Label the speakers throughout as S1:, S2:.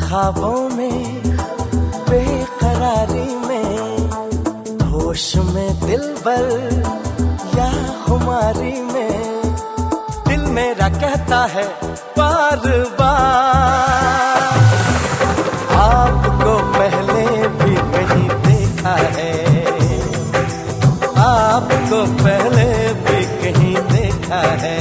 S1: ख्वाबों में, बेकरारी में, होश में दिलबर या खुमारी में, दिल मेरा कहता है बार बार, आपको पहले भी कहीं देखा है, आपको पहले भी कहीं देखा है।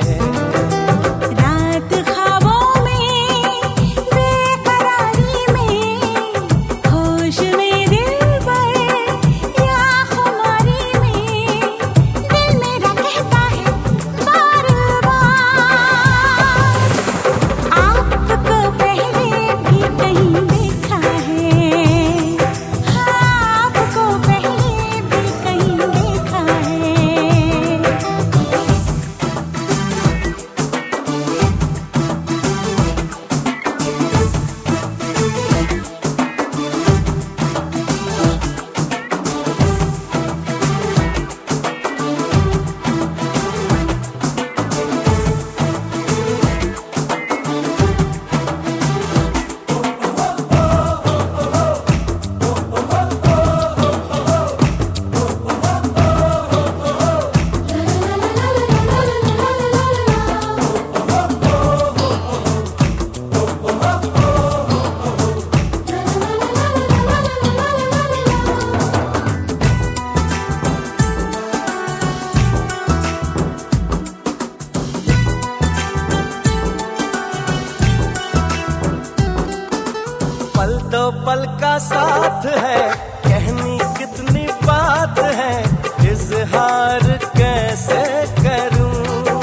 S1: पल दो पल का साथ है, कहनी कितनी बात है, इजहार कैसे करूं,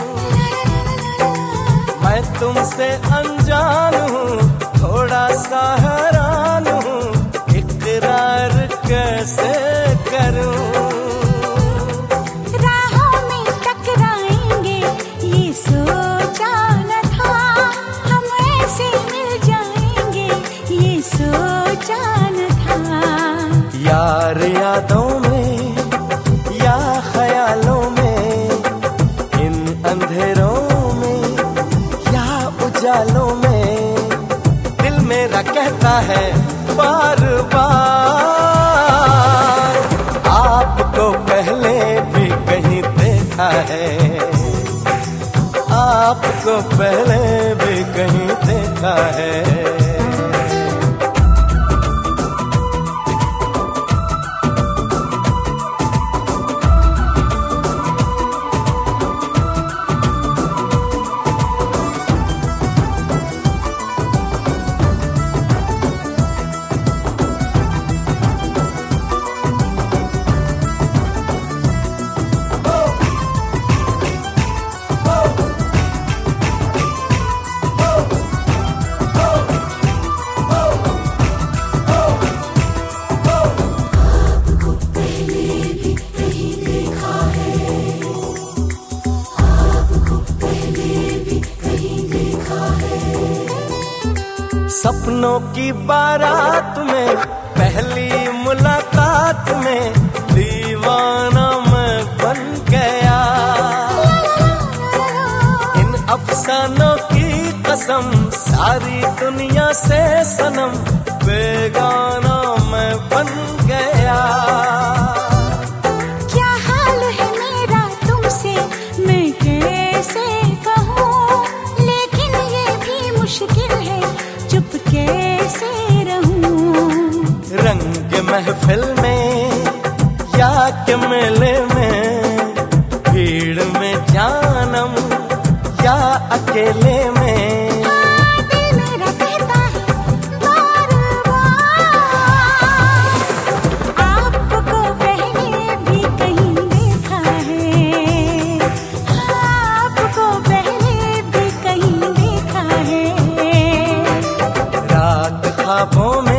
S1: मैं तुमसे अनजान हूँ, थोड़ा सा हैरान हूँ, इकरार कैसे करूं।
S2: राहों में टकराएंगे ये सोचा न था, हम ऐसे मिल जाएंगे ये सोचा न था।
S1: यार यादों में या ख्यालों में, इन अंधेरों में या उजालों में, दिल मेरा कहता है बार बार, आपको पहले भी कहीं देखा है, आपको पहले भी कहीं देखा है। सपनों की बारात में, पहली मुलाकात में, दीवाना मैं बन गया, इन अफसानों की कसम, सारी दुनिया से सनम, बेगाना मैं बन गया।
S2: क्या हाल है मेरा तुमसे मैं कैसे कहूँ, लेकिन ये भी मुश्किल है चुप कैसे रहूं।
S1: रंग महफिल में या के मेले में, भीड़ में जानम या अकेले में,
S2: दिल मेरा कहता है बार बार, आपको पहले भी कहीं देखा है, आपको पहले भी कहीं देखा है।
S1: रात ख्वाबों में